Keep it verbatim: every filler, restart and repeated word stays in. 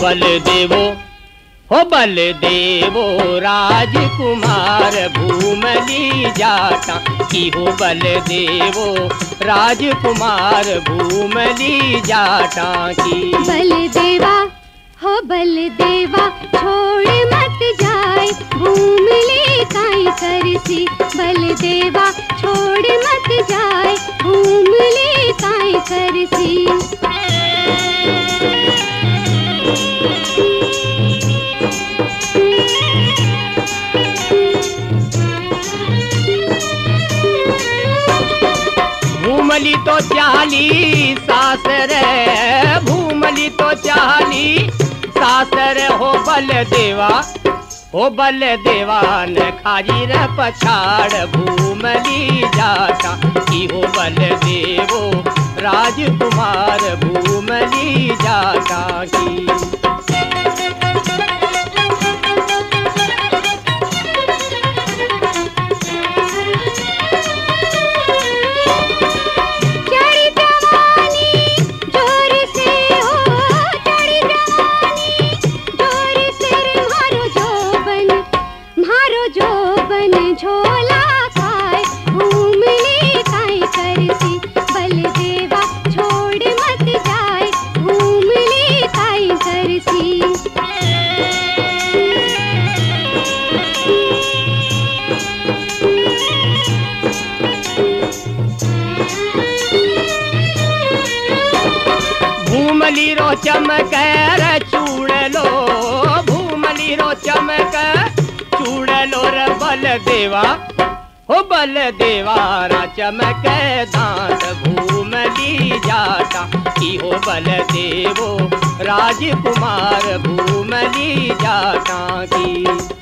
बलदेवो हो बलदेवो राजकुमार भूमली जाटा की हो बलदेवो राजकुमार भूमली जाटा की। बलदेवा हो बलदेवा छोड़ मत जाए भूमली काई करसी। बलदेवा छोड़ मत जाए भूमली काई करसी। भूमली तो चाली सासर भूमली तो चाली सासर हो बलदेवा हो बलदेवा न खाजी र पछाड़ भूमली जाटा की हो बलदेवो राजकुमार भूमली जाटा की। झोला खाए भूमली काई करसी। बलदेवा छोड़ मत जाए भूमली काई करसी। भूमली रो चमक चूड़ लो भूमली रो चमक चूड़ लो रे बलदेवा हो बलदेवा रा चमक दांत भूमली जाटा की हो बलदेवो राजकुमार भूमली जाटा की।